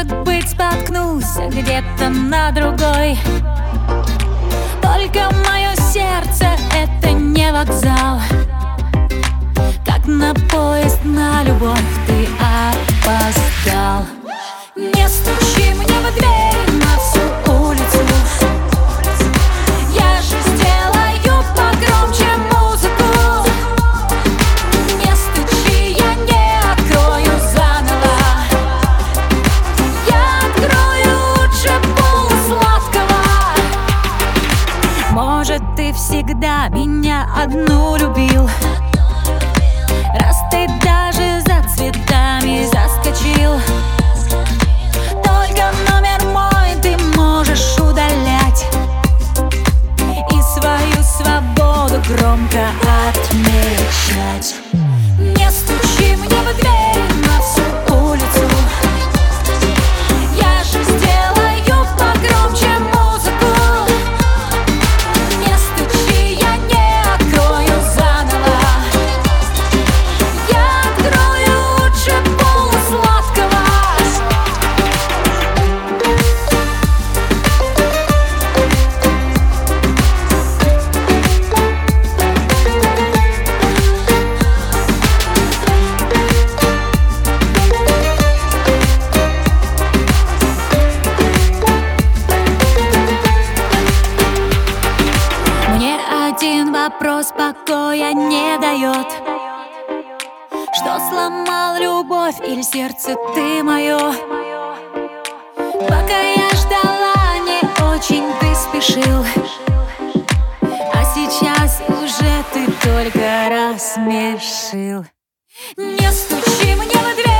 Может быть, споткнусь где-то на другой. Только мое сердце — это не вокзал. Как на поезд на любовь ты опоздал. Не стучи мне в дверь на всю улицу. Я же сделаю погромче музыку. Не стучи, я не открою заново. Я открою лучше полусладкого. Может, ты всегда меня одну любил, раз ты даже за цветами заскочил. Только номер мой ты можешь удалять и свою свободу громко отмечать. Не стучи мне в дверь на всю улицу. Я же сделаю погромче музыку. Не стучи, я не открою заново. Я открою лучше полусладкого. Мне один вопрос покоя не дает: что сломал любовь или сердце ты мое? Пока я ждала, не очень ты спешил, а сейчас уже ты только рассмешил. Не стучи мне в дверь.